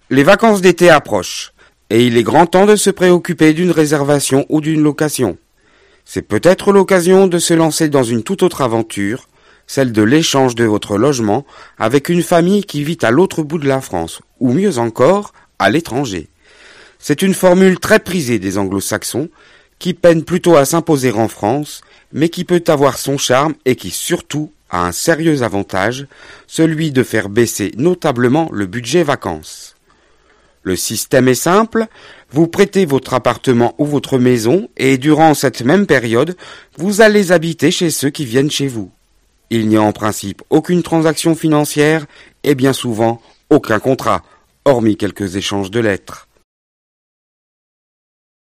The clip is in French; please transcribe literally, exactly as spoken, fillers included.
Les vacances d'été approchent, et il est grand temps de se préoccuper d'une réservation ou d'une location. C'est peut-être l'occasion de se lancer dans une toute autre aventure, celle de l'échange de votre logement avec une famille qui vit à l'autre bout de la France, ou mieux encore, à l'étranger. C'est une formule très prisée des anglo-saxons, qui peine plutôt à s'imposer en France, mais qui peut avoir son charme et qui surtout a un sérieux avantage, celui de faire baisser notablement le budget vacances. Le système est simple, vous prêtez votre appartement ou votre maison et durant cette même période, vous allez habiter chez ceux qui viennent chez vous. Il n'y a en principe aucune transaction financière et bien souvent aucun contrat, hormis quelques échanges de lettres.